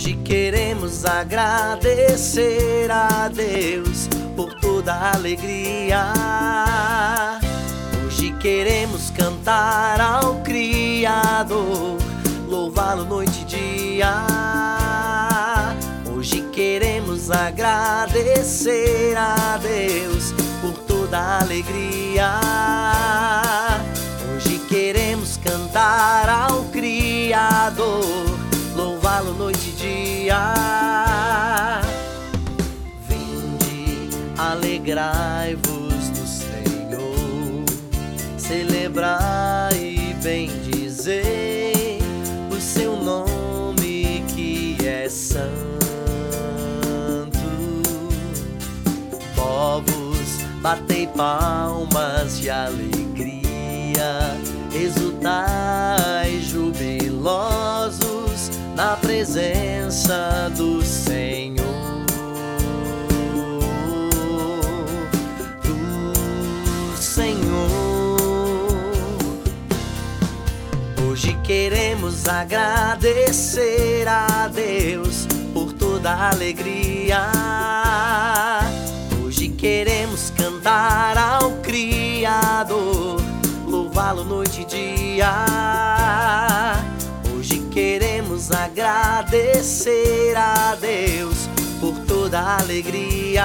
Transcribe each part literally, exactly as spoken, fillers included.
Hoje queremos agradecer a Deus por toda a alegria. Hoje queremos cantar ao Criador, louvá-lo noite e dia. Hoje queremos agradecer a Deus por toda a alegria. Hoje queremos cantar ao Criador, louvá-lo noite e dia. Vinde, alegrai-vos no Senhor, celebrai e bendizei o seu nome que é santo. Povos, batei palmas de alegria, exultai jubilosos na presença do Senhor. Do Senhor. Hoje queremos agradecer a Deus por toda a alegria. Hoje queremos cantar ao Criador, louvá-lo noite e dia. Hoje queremos agradecer a Deus por toda a alegria.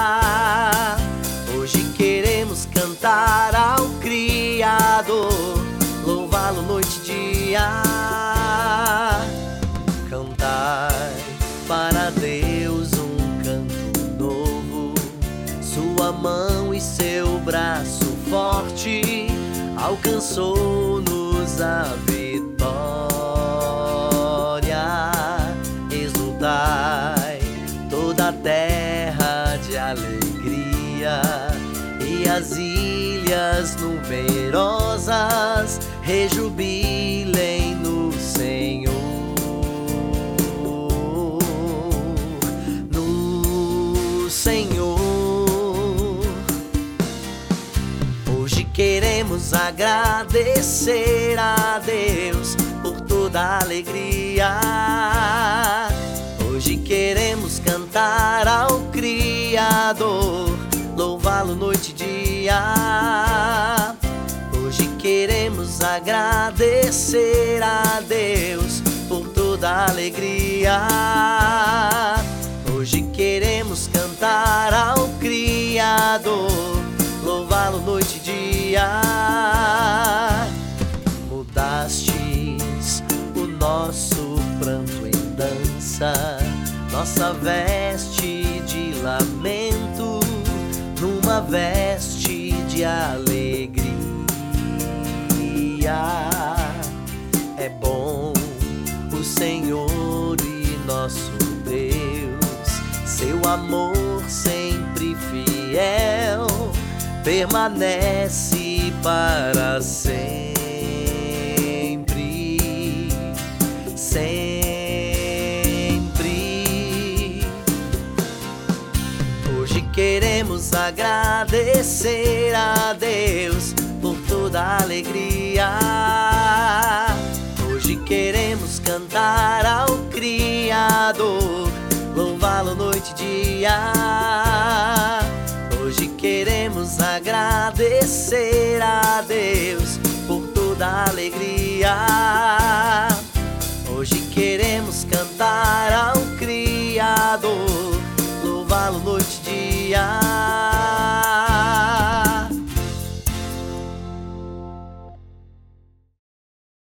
Hoje queremos cantar ao Criador, louvá-lo noite e dia. Cantai para Deus um canto novo, sua mão e seu braço forte alcançou-nos a vitória. Exultai toda a terra de alegria, e as ilhas numerosas rejubilem no Senhor. No Senhor. Hoje queremos agradecer a Deus por toda a alegria. Hoje queremos cantar ao Criador, louvá-lo noite e dia. Hoje queremos agradecer a Deus por toda a alegria. Hoje queremos cantar ao Criador, louvá-lo noite e dia. Mudastes o nosso pranto em dança, nossa veste de lamento numa veste de alegria. É bom o Senhor e nosso Deus, seu amor sempre fiel permanece para sempre, sempre. Hoje queremos agradecer a Deus por toda a alegria. Hoje queremos cantar ao Criador, louvá-lo noite e dia. Hoje queremos agradecer a Deus